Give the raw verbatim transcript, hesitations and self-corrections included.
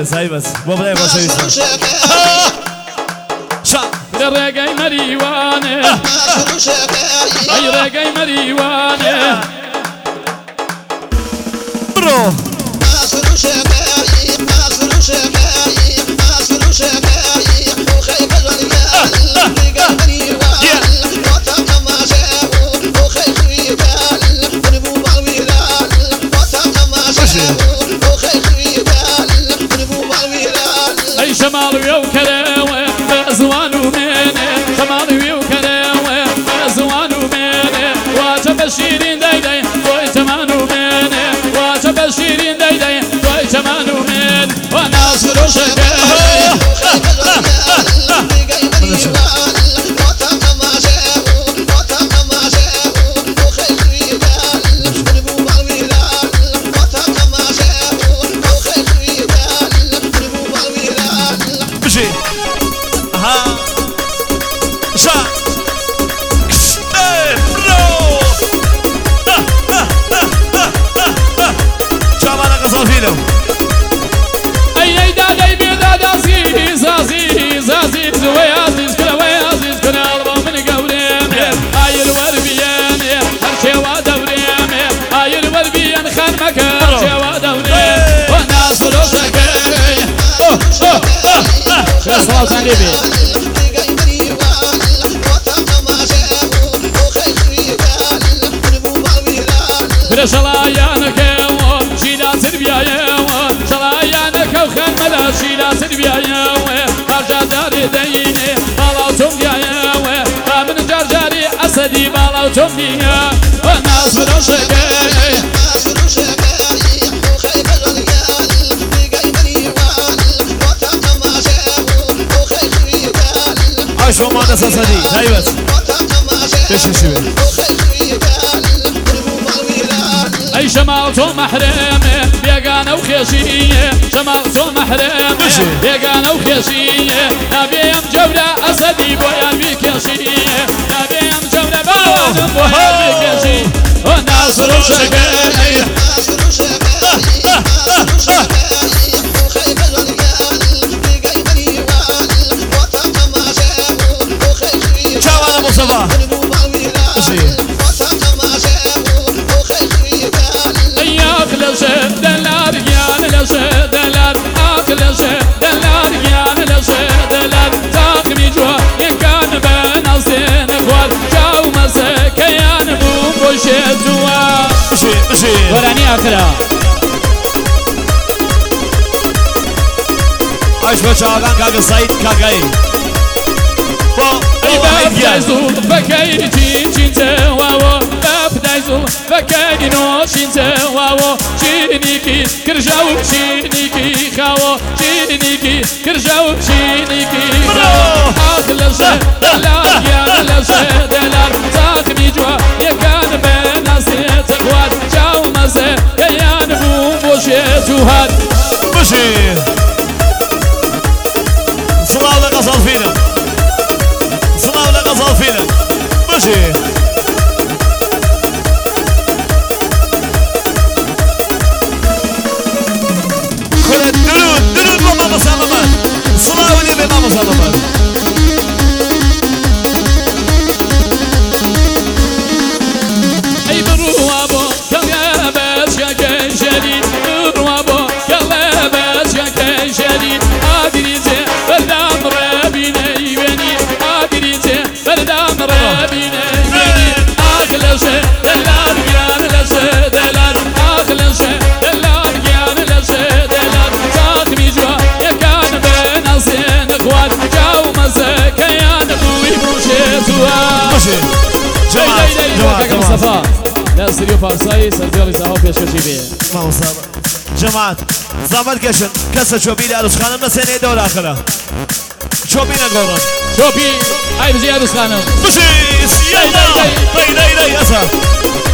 هاي بس مو بلاي بشوي شا رقاي مريوانه اي رقاي مريوانه برو اي شمال ويوكلاوه بازوان ومينه شمال ويوكلاوه بازوان ومينه واجب الشيرين دايداي توي تمان ومينه واجب الشيرين دايداي توي تمان ومين وناس روشك اي دادي بيداد عزيز عزيز عزيز ويعزيز كل ويعزيز كل البا من قولين هاي الوربيان هرشي ودورين هاي الوربيان خدمك هرشي ودورين وناس فلوسك يا صلاة النبي كل شلايانك شيلا سربيا شلايانك وخملا شيلا سربيا برجع داري ديني بالا وتمديا من جرجاري أسدي بالا وتمديا وناس فروشك عايشوا معنا ساسدي هاي بس بشي شوي اي شمالتو محرمه بيقانه وخيشيه شمالتو محرمه بيقانه وخيشيه نبيم جوله اسدي بويان بكيشيه نبيم جوله بويان بويان بكيشيه والناس روشك شاو ابو صباح دلار يان لشه دلار عقل شه دلار يان لشه دلار تاقمي جوا يكان بنازين اخوال جاو مسك يان بوم بوشتوا بشي بشي وراني اخرى عايش بشاغان كاغا سعيد كاغاي بابدايزو فكاي تشين تواو بابدايزو فكاي نو شين تواو شينيكي كرجاو شينيكي خاو شينيكي كرجاو شينيكي اخلص دلار يا لشه دلار تاقني جوا يكان بناسي تخوات جاو مزه يان بوم بوشيتو هاد بشي صلاة ولا قصر فينا صلاة ولا قصر فينا بشي خلت درود درود بابا سلمان صلاة ولي بابا سلمان اي بروابو كم بس كاي شديد بروابو كم بس كاي شديد ادريته بردام ربيني بني ادريته بردام ربيني بني اخلصه دلار يان لشه دلار اخلصه دلار يان لشه دلار تاقمي جوا يكان بنازين اخوات جاو مزك يان بوي بوشتوا بشي جماعة جماعة مصطفى لا سريو فارساي سرجوري زهو بيش كشيبيه ما مصطفى جماعة زمان كشن كسر شوبي عروس خانم نسيني دور آخره شوبي نقولن شوبي هاي بزي عروس خانم بشي سيادة بي بي بي أسا